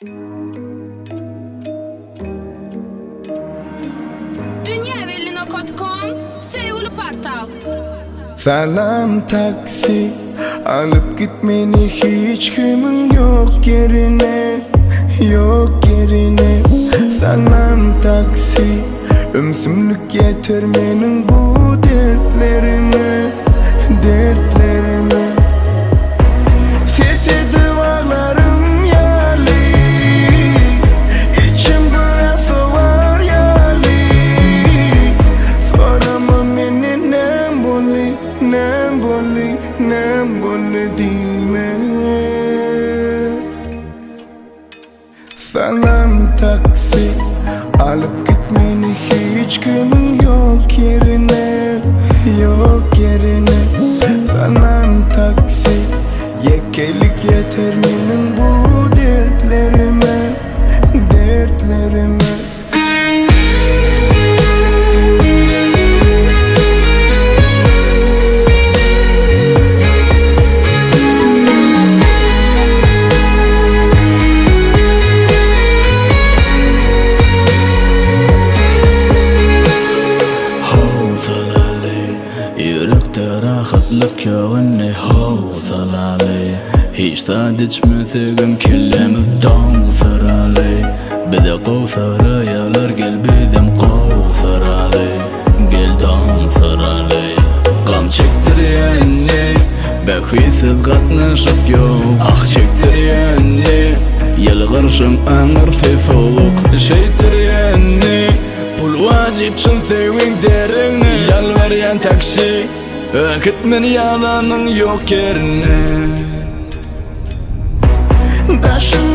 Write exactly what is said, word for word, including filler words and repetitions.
Dünyavelli nokta com sevgili portal. Salam taksi, alıp gitmeni hiç kimim yok yerine, yok yerine. Salam taksi, ömsümlük yeter benim bu dertlerime, dertlerime. Sesi duvarlarım yali, içim biraz var yali. Soramam beni nem boli, nem boli, nem boli dime. Salam taksi, alıp gitmeni hiç kimim yok yerine, yok yerine. Salam taksi, yekelik yeter benim bu dertlerime, dertlerime. Rahatlık yağını havzalalı Hiç tadıç müthügüm kellemim dağıtharalı Bir de qavthara yalar gel bidim qavtharalı Gel dağıtharalı Qam çektiryenni Bekvisiz qatnaşıp yok Ah çektiryenni Yalğırşım ağır fi soğuk Şeytiryenni Pul vacip çın sevin derini Yalvaryan taksi Akıtmen yalanın yok yerine. Daşın